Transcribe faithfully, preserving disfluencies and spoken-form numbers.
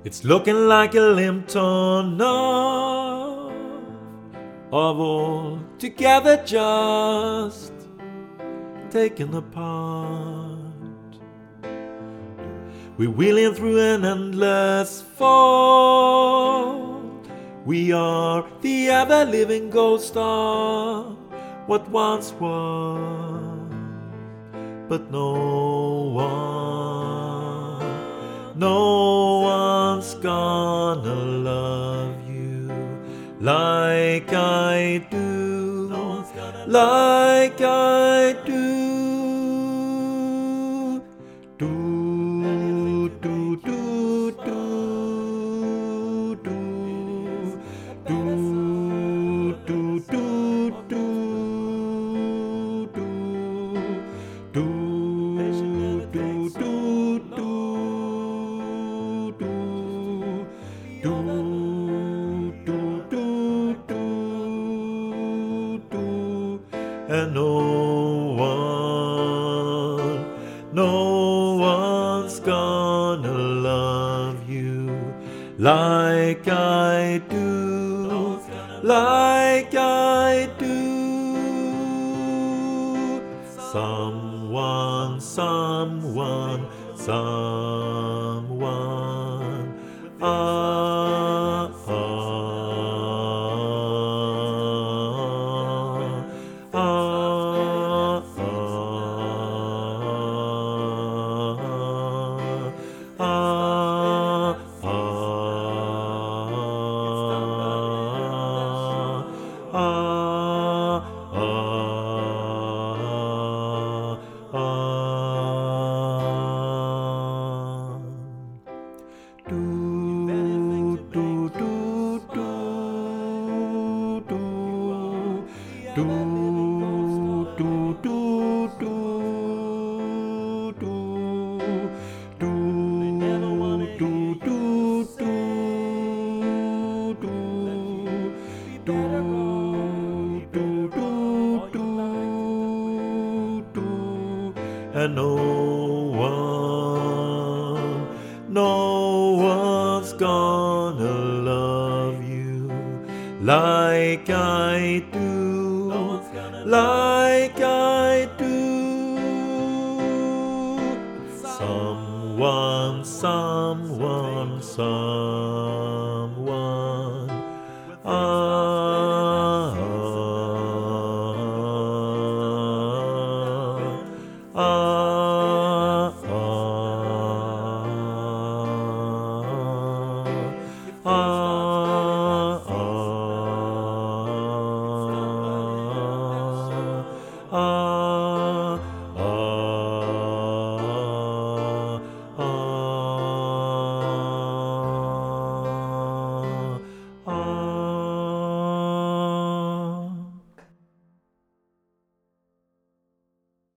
It's looking like a limb torn off of all together just taken apart. We're wheeling through an endless fall. We are the ever-living ghost of what once was, but no one, no one's gonna love you like I do, like I do. Do, do, do, do, do, do, do, do, do, do, do, do, do, and no one, no one's gonna love you like I do, like I do. Someone, someone, someone, ah, ah, ah, ah, ah, ah, ah, ah. Do, do, do, do, do, do, do, do, do, do, do, do, do, do, do, and no one, no one's gonna love you like I do, like I do. Someone, someone, someone.